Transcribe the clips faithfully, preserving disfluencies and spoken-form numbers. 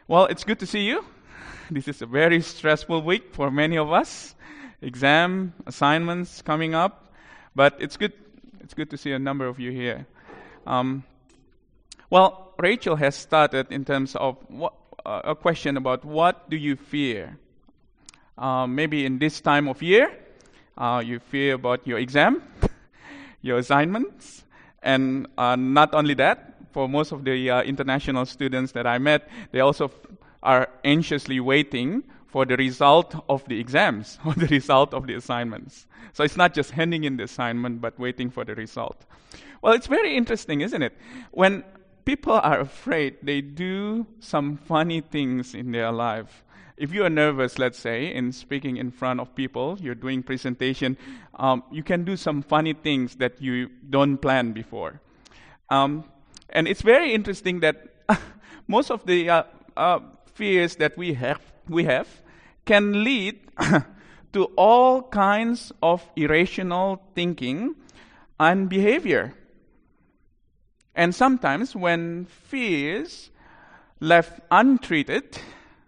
Well, it's good to see you. This is a very stressful week for many of us. Exam, assignments coming up, but it's good. It's good to see a number of you here. Um, well, Rachel has started in terms of what, uh, a question about what do you fear? Uh, maybe in this time of year, uh, you fear about your exam, your assignments, and uh, not only that. For most of the uh, international students that I met, they also f- are anxiously waiting for the result of the exams or the result of the assignments. So it's not just handing in the assignment, but waiting for the result. Well, it's very interesting, isn't it? When people are afraid, they do some funny things in their life. If you are nervous, let's say, in speaking in front of people, you're doing presentation, um, you can do some funny things that you don't plan before. Um, And it's very interesting that most of the uh, uh, fears that we have, we have can lead to all kinds of irrational thinking and behavior. And sometimes when fears left untreated,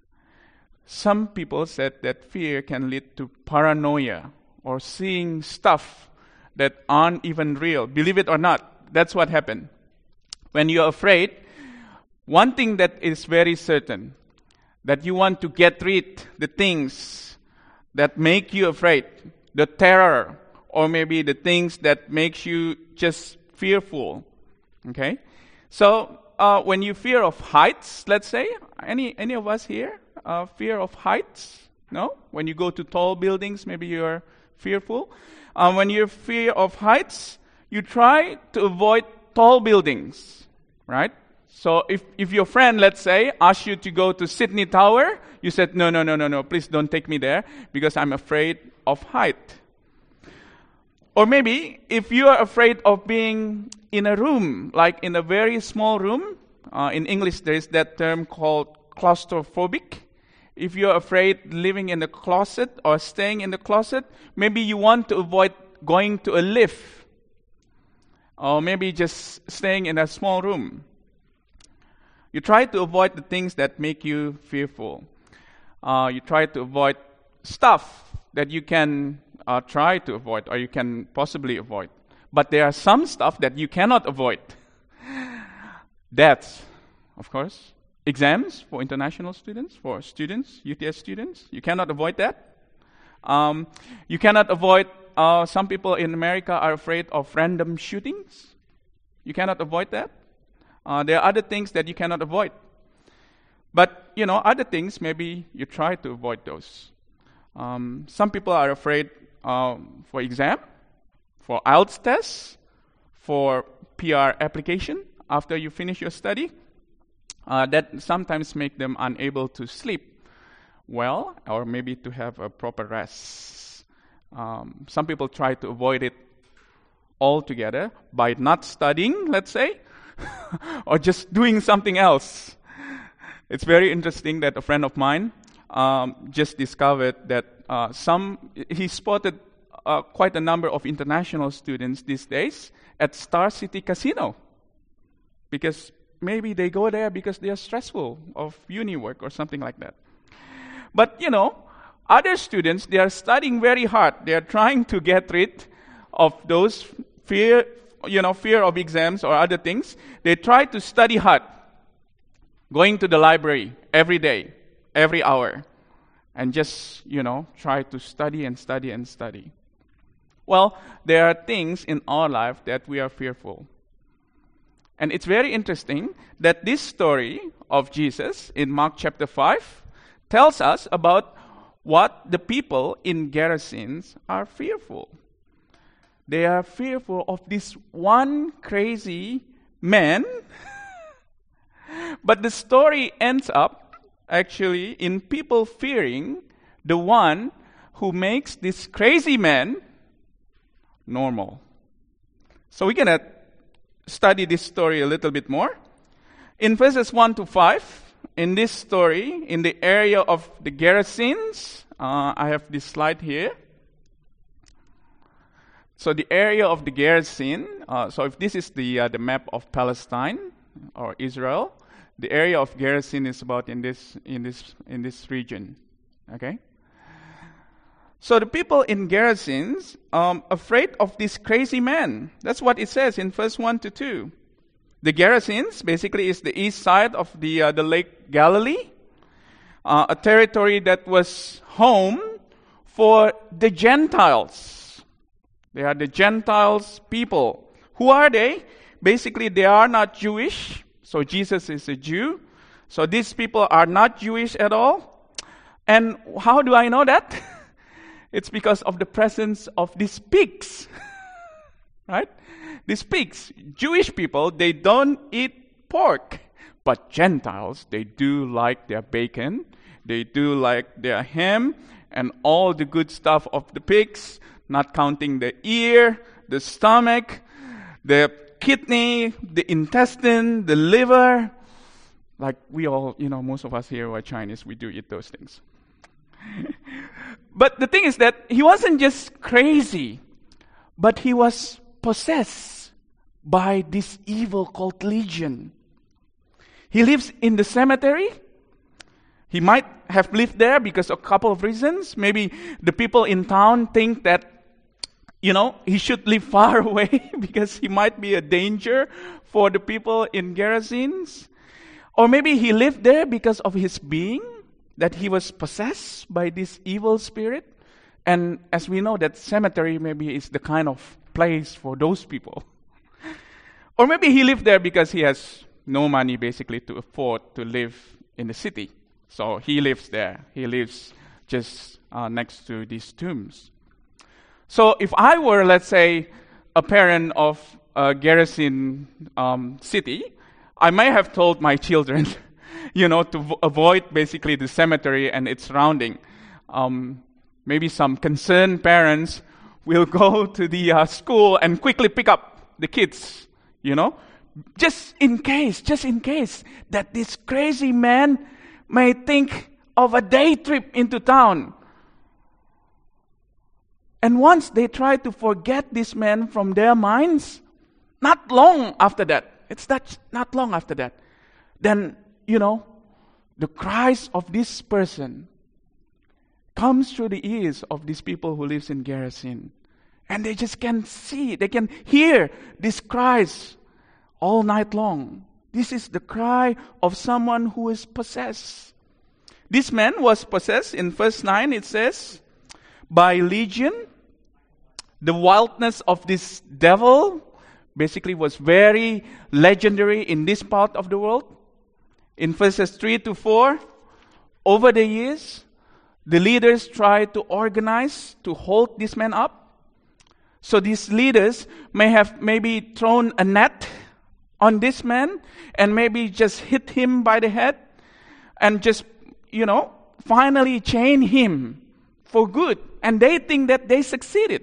some people said that fear can lead to paranoia or seeing stuff that aren't even real. Believe it or not, that's what happened. When you're afraid, one thing that is very certain, that you want to get rid the things that make you afraid, the terror, or maybe the things that makes you just fearful. Okay? So, uh, when you fear of heights, let's say, any any of us here, uh, fear of heights? No? When you go to tall buildings, maybe you're fearful. Um, when you fear of heights, you try to avoid tall buildings, right? So if, if your friend, let's say, asks you to go to Sydney Tower, you said, no, no, no, no, no, please don't take me there because I'm afraid of height. Or maybe if you are afraid of being in a room, like in a very small room, uh, in English there is that term called claustrophobic. If you're afraid living in the closet or staying in the closet, maybe you want to avoid going to a lift. Or maybe just staying in a small room. You try to avoid the things that make you fearful. Uh, you try to avoid stuff that you can uh, try to avoid or you can possibly avoid. But there are some stuff that you cannot avoid. Deaths, of course. Exams for international students, for students, U T S students. You cannot avoid that. Um, you cannot avoid Uh, some people in America are afraid of random shootings. You cannot avoid that. Uh, there are other things that you cannot avoid. But, you know, other things, maybe you try to avoid those. Um, some people are afraid um, for exam, for I E L T S tests, for P R application after you finish your study. Uh, that sometimes make them unable to sleep well or maybe to have a proper rest. Um, some people try to avoid it altogether by not studying, let's say, or just doing something else. It's very interesting that a friend of mine um, just discovered that uh, some he spotted uh, quite a number of international students these days at Star City Casino because maybe they go there because they are stressful of uni work or something like that. But you know. Other students, they are studying very hard. They are trying to get rid of those fear, you know, fear of exams or other things. They try to study hard, going to the library every day, every hour, and just, you know, try to study and study and study. Well, there are things in our life that we are fearful. And it's very interesting that this story of Jesus in Mark chapter five tells us about what the people in Gerasenes are fearful. They are fearful of this one crazy man. But the story ends up actually in people fearing the one who makes this crazy man normal. So we're going to study this story a little bit more. In verses one to five, in this story, in the area of the Gerasenes, uh, I have this slide here. So the area of the Gerasene, uh, so if this is the uh, the map of Palestine or Israel, The area of Gerasene is about in this in this in this region. Okay? So the people in Gerasene um afraid of this crazy man. That's what it says in verse one to two. The Gerasenes basically is the east side of the uh, the Lake Galilee, uh, a territory that was home for the Gentiles. They are the Gentiles people. Who are they? Basically, they are not Jewish. So Jesus is a Jew. So these people are not Jewish at all. And how do I know that? It's because of the presence of these pigs. Right? These pigs. Jewish people, they don't eat pork. But Gentiles, they do like their bacon. They do like their ham and all the good stuff of the pigs, not counting the ear, the stomach, the kidney, the intestine, the liver. Like we all, you know, most of us here who are Chinese, we do eat those things. But the thing is that he wasn't just crazy, but he was possessed by this evil called Legion. He lives in the cemetery. He might have lived there because of a couple of reasons. Maybe the people in town think that, you know, he should live far away because he might be a danger for the people in Gerasenes. Or maybe he lived there because of his being, that he was possessed by this evil spirit. And as we know, that cemetery maybe is the kind of place for those people. Or maybe he lived there because he has no money basically to afford to live in the city. So he lives there. He lives just uh, next to these tombs. So if I were, let's say, a parent of a Gerasene um, city, I may have told my children, you know, to v- avoid basically the cemetery and its surrounding. Um, maybe some concerned parents will go to the uh, school and quickly pick up the kids, you know, just in case, just in case that this crazy man may think of a day trip into town. And once they try to forget this man from their minds, not long after that, it's not, not long after that, then, you know, the cries of this person comes through the ears of these people who lives in Gerasene. And they just can see, they can hear these cries all night long. This is the cry of someone who is possessed. This man was possessed. In verse nine it says, by Legion. The wildness of this devil basically was very legendary in this part of the world. In verses three to four, over the years, the leaders tried to organize to hold this man up. So these leaders may have maybe thrown a net on this man and maybe just hit him by the head and just, you know, finally chain him for good. And they think that they succeeded.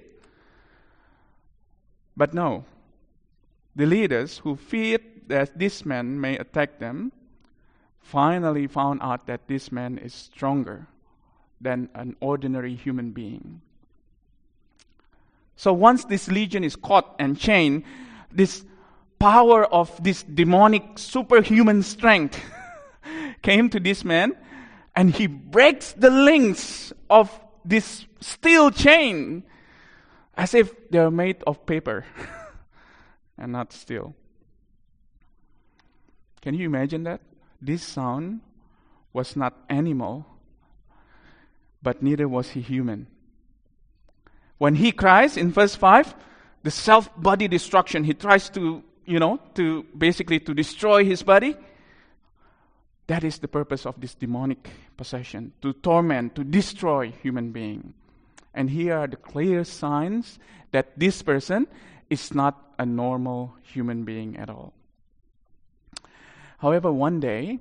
But no, the leaders who feared that this man may attack them finally found out that this man is stronger than an ordinary human being. So once this legion is caught and chained, this power of this demonic superhuman strength came to this man, and he breaks the links of this steel chain as if they're made of paper and not steel. Can you imagine that? This sound was not animal, but neither was he human. When he cries in verse five, the self-body destruction, he tries to, you know, to basically to destroy his body. That is the purpose of this demonic possession, to torment, to destroy human being. And here are the clear signs that this person is not a normal human being at all. However, one day,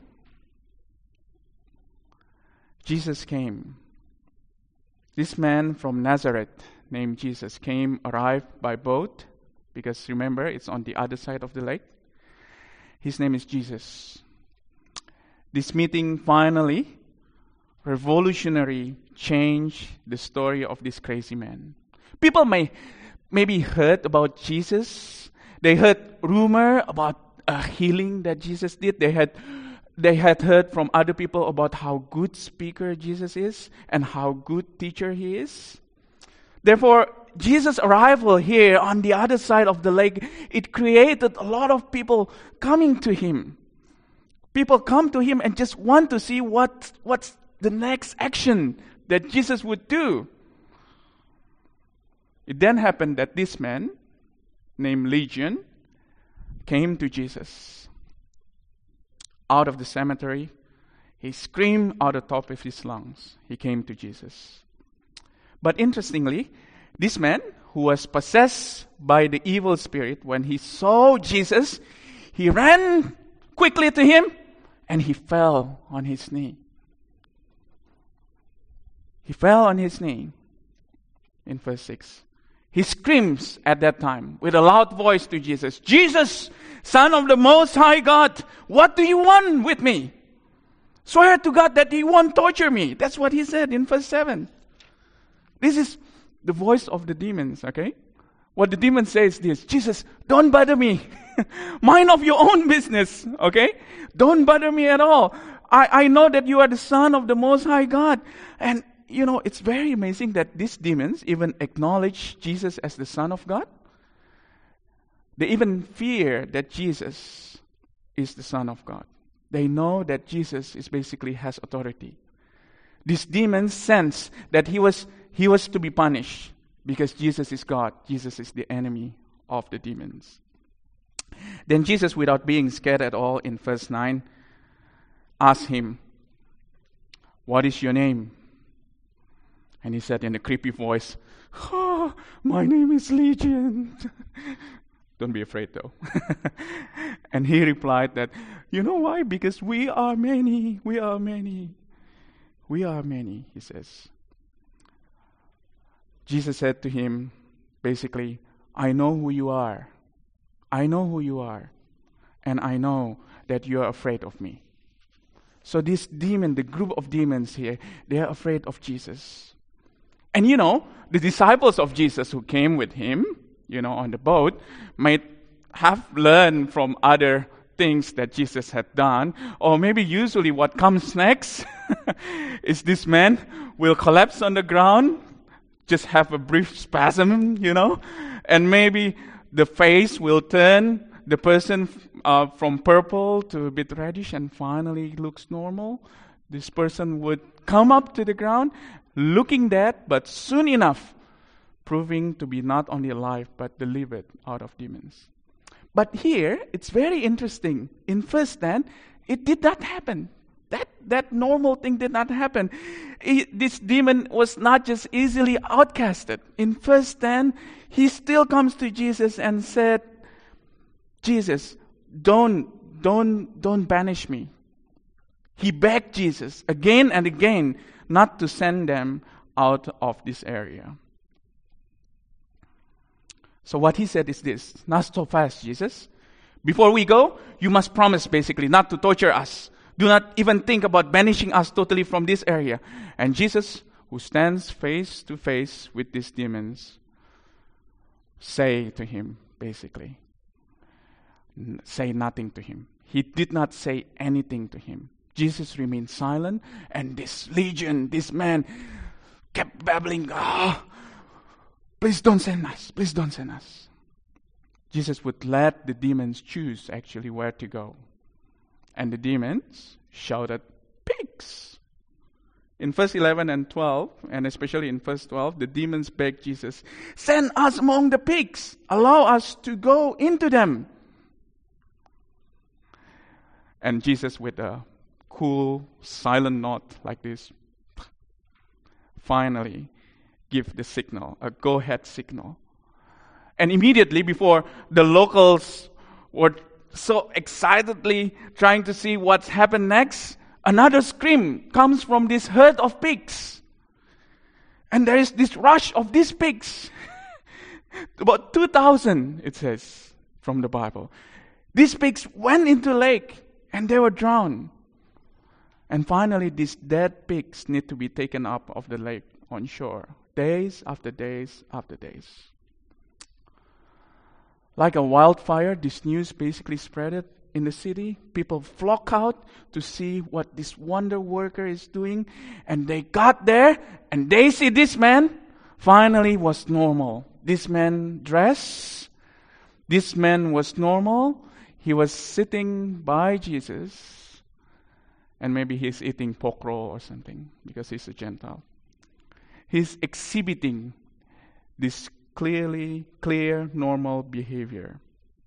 Jesus came. This man from Nazareth named Jesus came, arrived by boat, because remember, it's on the other side of the lake. His name is Jesus. This meeting finally, revolutionary, changed the story of this crazy man. People may maybe heard about Jesus. They heard rumor about a healing that Jesus did. They had they had heard from other people about how good speaker Jesus is and how good teacher he is. Therefore, Jesus' arrival here on the other side of the lake, it created a lot of people coming to him. People come to him and just want to see what, what's the next action that Jesus would do. It then happened that this man, named Legion, came to Jesus. Out of the cemetery, he screamed out the top of his lungs. He came to Jesus. But interestingly, this man, who was possessed by the evil spirit, when he saw Jesus, he ran quickly to him and he fell on his knee. He fell on his knee in verse six. He screams at that time with a loud voice to Jesus, "Jesus, Son of the Most High God, what do you want with me? Swear to God that you won't torture me." That's what he said in verse seven. This is the voice of the demons, okay? What the demon says is this: "Jesus, don't bother me. Mind of your own business, okay? Don't bother me at all. I, I know that you are the Son of the Most High God." And, you know, it's very amazing that these demons even acknowledge Jesus as the Son of God. They even fear that Jesus is the Son of God. They know that Jesus is basically has authority. These demons sense that he was he was to be punished because Jesus is God. Jesus is the enemy of the demons. Then Jesus, without being scared at all, in verse nine, asked him, "What is your name?" And he said in a creepy voice, "Oh, my name is Legion." Don't be afraid though. And he replied that, "You know why? Because we are many, we are many. We are many," he says. Jesus said to him, basically, "I know who you are. I know who you are. And I know that you are afraid of me." So this demon, the group of demons here, they are afraid of Jesus. And you know, the disciples of Jesus who came with him, you know, on the boat, might have learned from other things that Jesus had done. Or maybe usually what comes next is this man will collapse on the ground, just have a brief spasm, you know, and maybe the face will turn the person uh, from purple to a bit reddish and finally looks normal. This person would come up to the ground looking dead, but soon enough proving to be not only alive but delivered out of demons. But here, it's very interesting. In verse ten, it did not happen. That that normal thing did not happen. It, this demon was not just easily outcasted. In verse ten, he still comes to Jesus and said, "Jesus, don't, don't, don't banish me." He begged Jesus again and again not to send them out of this area. So what he said is this: "Not so fast, Jesus. Before we go, you must promise basically not to torture us. Do not even think about banishing us totally from this area." And Jesus, who stands face to face with these demons, say to him, basically, n- say nothing to him. He did not say anything to him. Jesus remained silent, and this legion, this man, kept babbling, "Ah, please don't send us. Please don't send us." Jesus would let the demons choose actually where to go. And the demons shouted, "Pigs!" In verse eleven and twelve, and especially in verse twelve, the demons begged Jesus, "Send us among the pigs. Allow us to go into them." And Jesus, with a cool, silent nod like this, finally give the signal, a go-ahead signal. And immediately before the locals were so excitedly trying to see what's happened next, another scream comes from this herd of pigs. And there is this rush of these pigs. About two thousand, it says from the Bible. These pigs went into the lake and they were drowned. And finally, these dead pigs need to be taken up of the lake on shore. Days after days after days. Like a wildfire, this news basically spread it in the city. People flock out to see what this wonder worker is doing. And they got there and they see this man finally was normal. This man dressed. This man was normal. He was sitting by Jesus. And maybe he's eating pork roll or something because he's a Gentile. He's exhibiting this clearly, clear, normal behavior.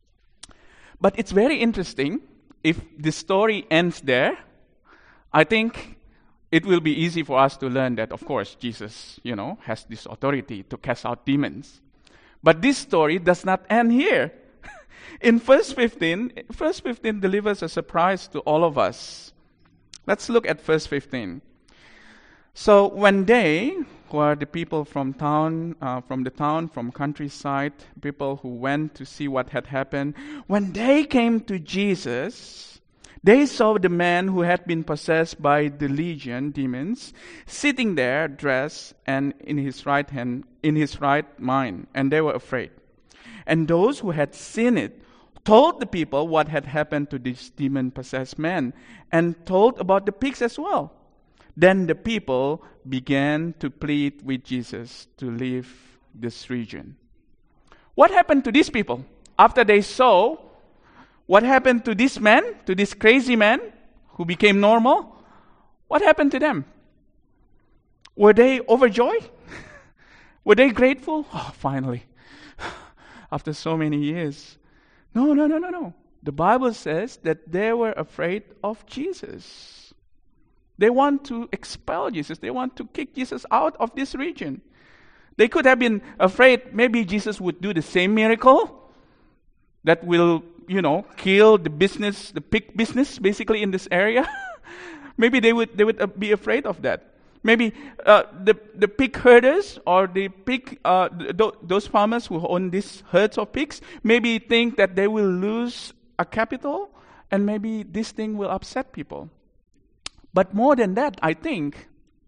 But it's very interesting. If the story ends there, I think it will be easy for us to learn that, of course, Jesus, you know, has this authority to cast out demons. But this story does not end here. In verse fifteen, verse fifteen delivers a surprise to all of us. Let's look at verse fifteen. So when they, who are the people from town, uh, from the town, from countryside, people who went to see what had happened, when they came to Jesus, they saw the man who had been possessed by the legion demons sitting there, dressed and in his right hand, in his right mind, and they were afraid. And those who had seen it told the people what had happened to this demon-possessed man, and told about the pigs as well. Then the people began to plead with Jesus to leave this region. What happened to these people after they saw what happened to this man, to this crazy man who became normal? What happened to them? Were they overjoyed? Were they grateful? Oh, finally. After so many years. No, no, no, no, no. The Bible says that they were afraid of Jesus. They want to expel Jesus. They want to kick Jesus out of this region. They could have been afraid maybe Jesus would do the same miracle that will, you know, kill the business, the pig business basically in this area. Maybe they would they would uh, be afraid of that. Maybe uh, the the pig herders or the pig uh, th- those farmers who own these herds of pigs maybe think that they will lose a capital, and maybe this thing will upset people. But more than that, I think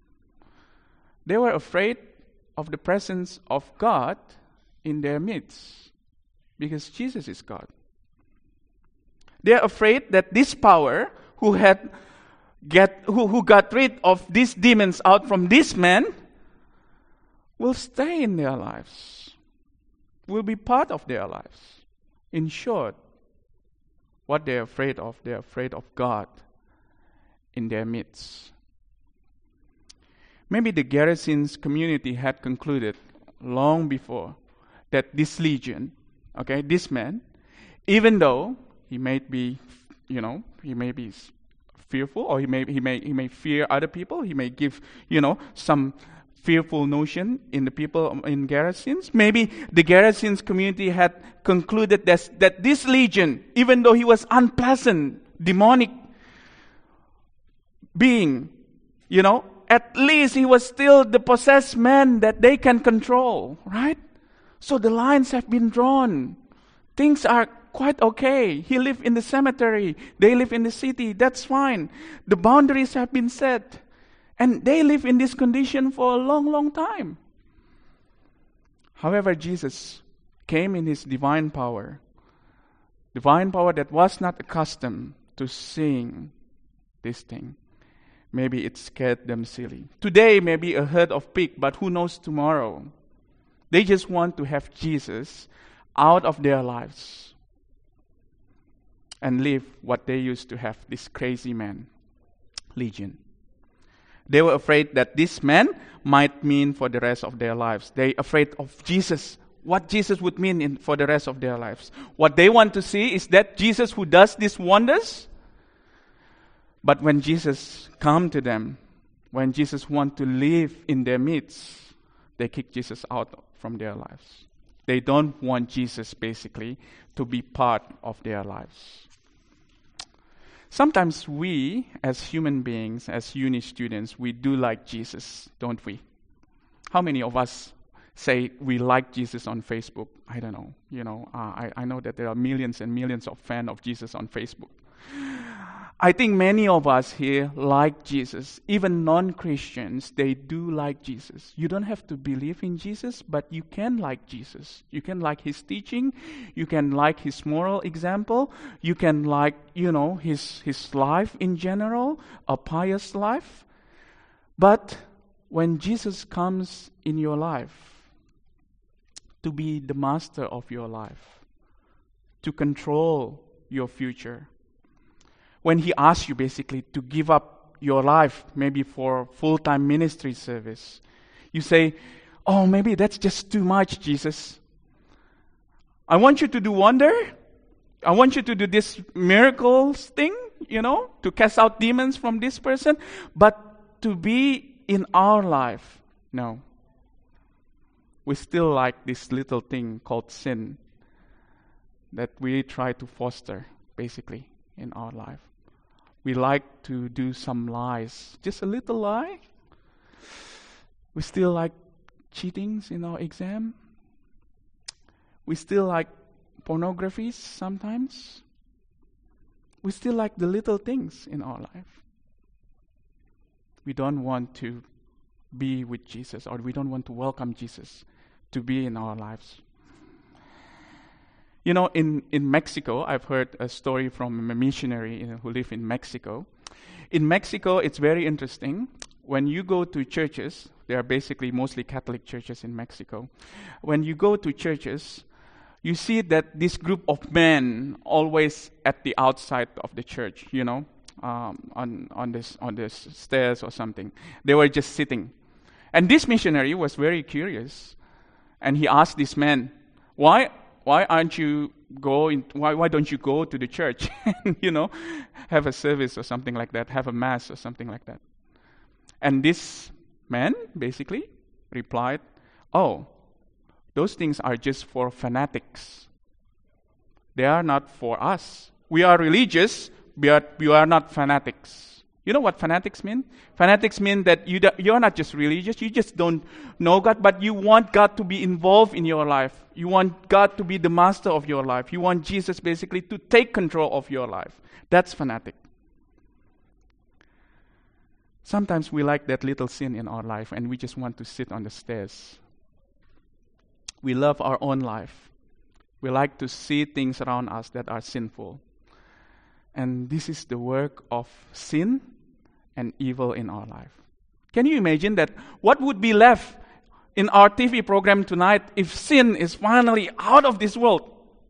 they were afraid of the presence of God in their midst, because Jesus is God. They are afraid that this power who had get who, who got rid of these demons out from this man will stay in their lives, will be part of their lives. In short, what they're afraid of, they're afraid of God in their midst. Maybe the Gerasenes community had concluded long before that this legion, okay, this man, even though he may be, you know, he may be fearful, or he may he may he may fear other people, he may give, you know, some fearful notion in the people in Gerasenes. Maybe the Gerasenes community had concluded that, that this legion, even though he was unpleasant, demonic being, you know, at least he was still the possessed man that they can control, right? So the lines have been drawn. Things are quite okay. He lived in the cemetery. They live in the city. That's fine. The boundaries have been set. And they live in this condition for a long, long time. However, Jesus came in His divine power. Divine power that was not accustomed to seeing this thing. Maybe it scared them silly. Today may be a herd of pigs, but who knows tomorrow? They just want to have Jesus out of their lives and live what they used to have, this crazy man, Legion. They were afraid that this man might mean for the rest of their lives. They afraid of Jesus, what Jesus would mean in, for the rest of their lives. What they want to see is that Jesus who does these wonders. But when Jesus come to them, when Jesus want to live in their midst, they kick Jesus out from their lives. They don't want Jesus basically to be part of their lives. Sometimes we, as human beings, as uni students, we do like Jesus, don't we? How many of us say we like Jesus on Facebook? I don't know. You know, uh, I, I know that there are millions and millions of fans of Jesus on Facebook. I think many of us here like Jesus. Even non-Christians, they do like Jesus. You don't have to believe in Jesus, but you can like Jesus. You can like his teaching. You can like his moral example. You can like, you know, his, his life in general, a pious life. But when Jesus comes in your life to be the master of your life, to control your future, when he asks you basically to give up your life, maybe for full-time ministry service, you say, oh, maybe that's just too much, Jesus. I want you to do wonder. I want you to do this miracles thing, you know, to cast out demons from this person. But to be in our life, no. We still like this little thing called sin that we try to foster, basically, in our life. We like to do some lies, just a little lie. We still like cheatings in our exam. We still like pornography sometimes. We still like the little things in our life. We don't want to be with Jesus, or we don't want to welcome Jesus to be in our lives. You know, in, in Mexico, I've heard a story from a missionary you know, who lived in Mexico. In Mexico, it's very interesting. When you go to churches, they are basically mostly Catholic churches in Mexico. When you go to churches, you see that this group of men always at the outside of the church, you know, um, on on this on this stairs or something. They were just sitting. And this missionary was very curious, and he asked this man, why Why aren't you going? Why why don't you go to the church and you know have a service or something like that, have a mass or something like that? And this man basically replied, "Oh, those things are just for fanatics. They are not for us. We are religious, but we are not fanatics." You know what fanatics mean? Fanatics mean that you do, you're not just religious, you just don't know God, but you want God to be involved in your life. You want God to be the master of your life. You want Jesus basically to take control of your life. That's fanatic. Sometimes we like that little sin in our life and we just want to sit on the stairs. We love our own life. We like to see things around us that are sinful. And this is the work of sin and evil in our life. Can you imagine that? What would be left in our T V program tonight if sin is finally out of this world?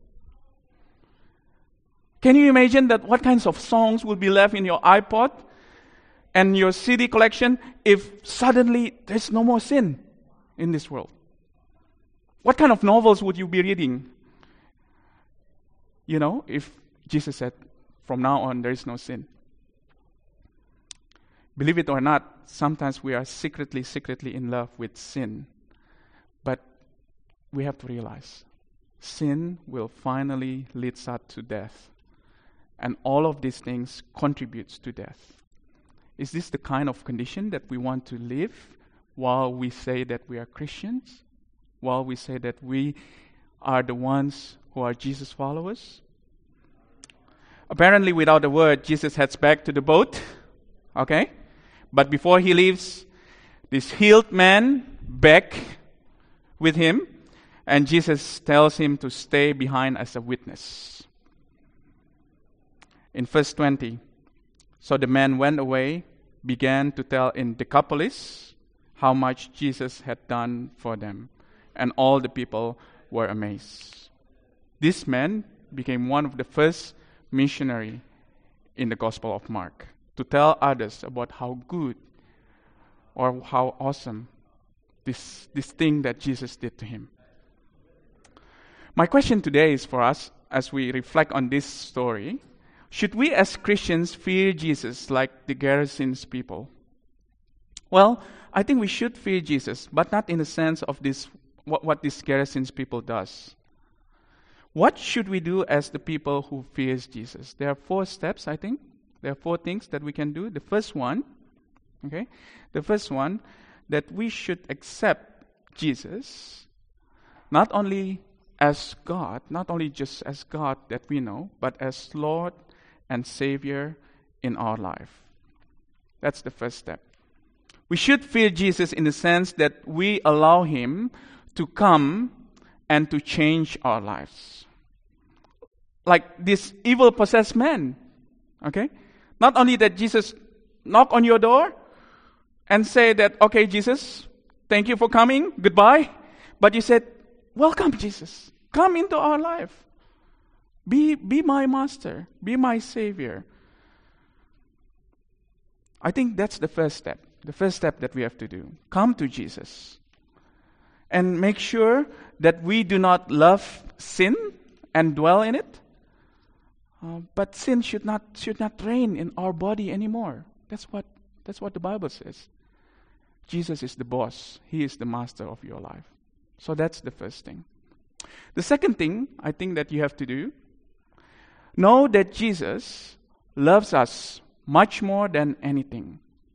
Can you imagine that what kinds of songs will be left in your iPod and your C D collection if suddenly there's no more sin in this world? What kind of novels would you be reading? You know, if Jesus said, from now on, there is no sin. Believe it or not, sometimes we are secretly, secretly in love with sin. But we have to realize, sin will finally lead us to death. And all of these things contributes to death. Is this the kind of condition that we want to live while we say that we are Christians? While we say that we are the ones who are Jesus followers? Apparently, without a word, Jesus heads back to the boat. Okay? But before he leaves, this healed man back with him, and Jesus tells him to stay behind as a witness. In verse twenty, so the man went away, began to tell in Decapolis how much Jesus had done for them, and all the people were amazed. This man became one of the first missionary in the Gospel of Mark to tell others about how good or how awesome this, this thing that Jesus did to him. My question today is for us as we reflect on this story, should we as Christians fear Jesus like the Gerasenes people? Well, I think we should fear Jesus, but not in the sense of this what, what these Gerasenes people does. What should we do as the people who fears Jesus? There are four steps, I think. There are four things that we can do. The first one, okay, the first one, that we should accept Jesus not only as God, not only just as God that we know, but as Lord and Savior in our life. That's the first step. We should fear Jesus in the sense that we allow Him to come and to change our lives. Like this evil possessed man, okay? Not only that Jesus knock on your door and say that, okay, Jesus, thank you for coming, goodbye. But you said, welcome, Jesus. Come into our life. Be, be my master. Be my savior. I think that's the first step. The first step that we have to do. Come to Jesus. And make sure that we do not love sin and dwell in it. Uh, but sin should not should not reign in our body anymore. That's what that's what the Bible says. Jesus is the boss. He is the master of your life. So that's the first thing. The second thing I think that you have to do, know that Jesus loves us much more than anything.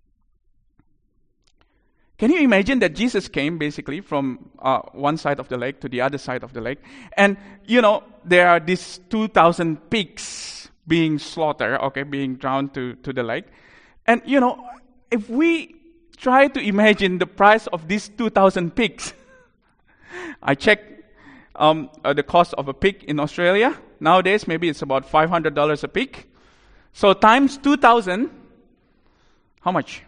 Can you imagine that Jesus came basically from uh, one side of the lake to the other side of the lake? And, you know, there are these two thousand pigs being slaughtered, okay, being drowned to, to the lake. And, you know, if we try to imagine the price of these two thousand pigs, I checked um, uh, the cost of a pig in Australia. Nowadays, maybe it's about five hundred dollars a pig. So times two thousand, how much?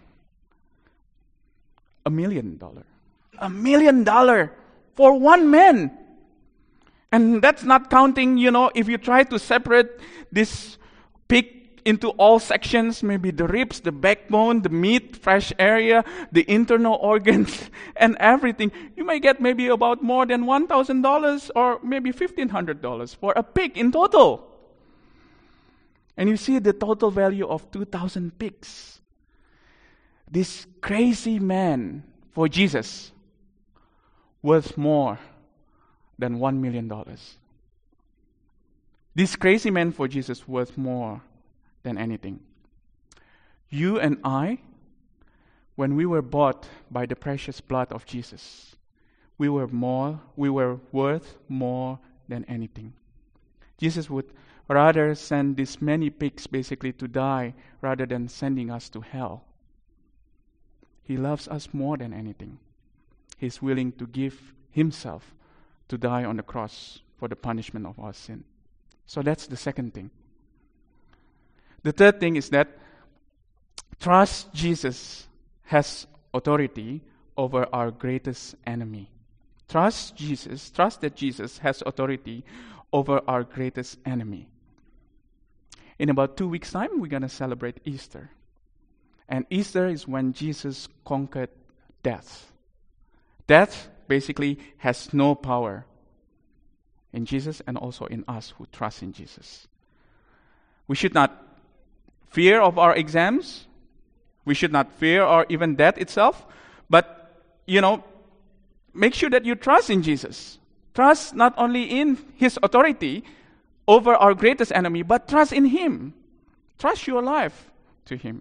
A million dollar. A million dollar for one man. And that's not counting, you know, if you try to separate this pig into all sections, maybe the ribs, the backbone, the meat, fresh area, the internal organs, and everything, you may get maybe about more than one thousand dollars or maybe fifteen hundred dollars for a pig in total. And you see the total value of two thousand pigs. This crazy man for Jesus worth more than one million dollars. This crazy man for Jesus worth more than anything. You and I, when we were bought by the precious blood of Jesus, we were more, we were worth more than anything. Jesus would rather send these many pigs basically to die rather than sending us to hell. He loves us more than anything. He's willing to give Himself to die on the cross for the punishment of our sin. So that's the second thing. The third thing is that trust Jesus has authority over our greatest enemy. Trust Jesus, trust that Jesus has authority over our greatest enemy. In about two weeks' time, we're going to celebrate Easter. And Easter is when Jesus conquered death. Death basically has no power in Jesus and also in us who trust in Jesus. We should not fear of our exams. We should not fear or even death itself. But, you know, make sure that you trust in Jesus. Trust not only in His authority over our greatest enemy, but trust in Him. Trust your life to Him.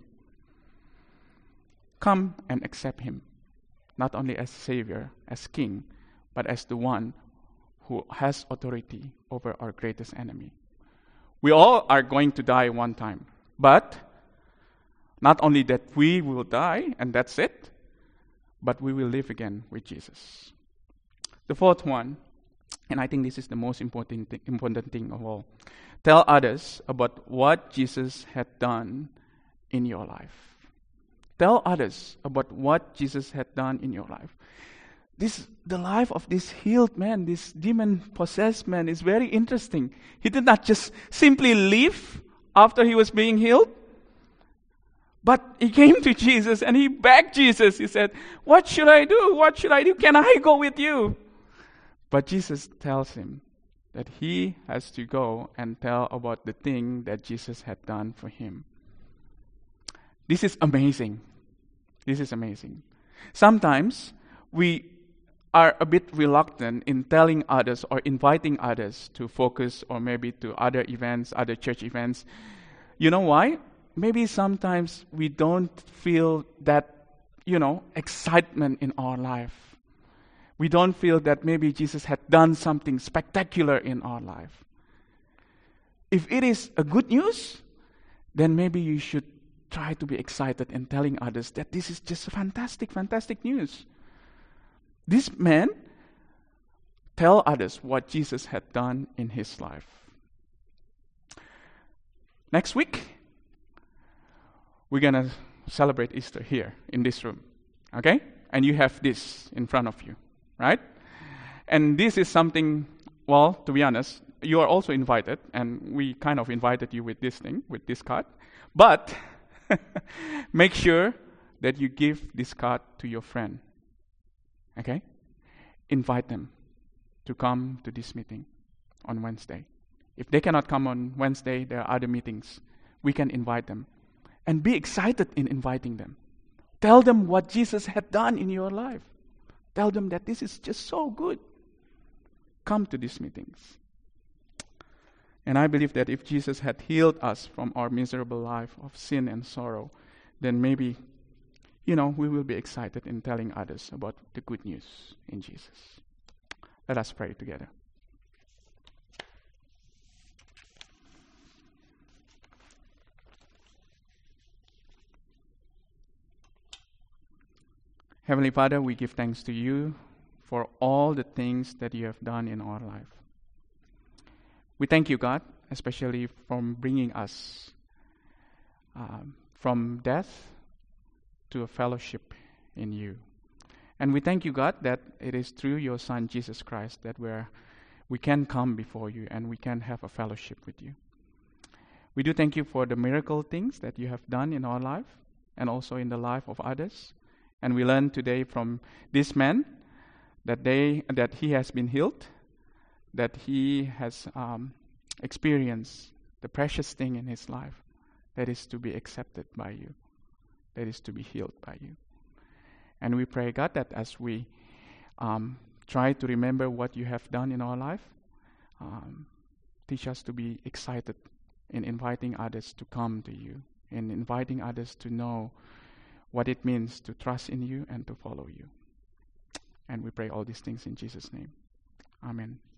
Come and accept Him, not only as Savior, as King, but as the one who has authority over our greatest enemy. We all are going to die one time, but not only that we will die and that's it, but we will live again with Jesus. The fourth one, and I think this is the most important th- important thing of all, tell others about what Jesus had done in your life. Tell others about what Jesus had done in your life. This, the life of this healed man, this demon-possessed man, is very interesting. He did not just simply leave after he was being healed, but he came to Jesus and he begged Jesus. He said, "What should I do? What should I do? Can I go with you?" But Jesus tells him that he has to go and tell about the thing that Jesus had done for him. This is amazing. This is amazing. Sometimes we are a bit reluctant in telling others or inviting others to focus or maybe to other events, other church events. You know why? Maybe sometimes we don't feel that, you know, excitement in our life. We don't feel that maybe Jesus had done something spectacular in our life. If it is a good news, then maybe you should try to be excited and telling others that this is just fantastic, fantastic news. This man tell others what Jesus had done in his life. Next week, we're going to celebrate Easter here in this room. Okay? And you have this in front of you, right? And this is something, well, to be honest, you are also invited, and we kind of invited you with this thing, with this card. But make sure that you give this card to your friend. Okay? Invite them to come to this meeting on Wednesday. If they cannot come on Wednesday, there are other meetings. We can invite them. And be excited in inviting them. Tell them what Jesus had done in your life. Tell them that this is just so good. Come to these meetings. And I believe that if Jesus had healed us from our miserable life of sin and sorrow, then maybe, you know, we will be excited in telling others about the good news in Jesus. Let us pray together. Heavenly Father, we give thanks to you for all the things that you have done in our life. We thank you, God, especially from bringing us um, from death to a fellowship in you. And we thank you, God, that it is through your Son, Jesus Christ, that we're, we can come before you and we can have a fellowship with you. We do thank you for the miracle things that you have done in our life and also in the life of others. And we learn today from this man that they that he has been healed, that he has um, experienced the precious thing in his life, that is to be accepted by you, that is to be healed by you. And we pray, God, that as we um, try to remember what you have done in our life, um, teach us to be excited in inviting others to come to you, in inviting others to know what it means to trust in you and to follow you. And we pray all these things in Jesus' name. Amen.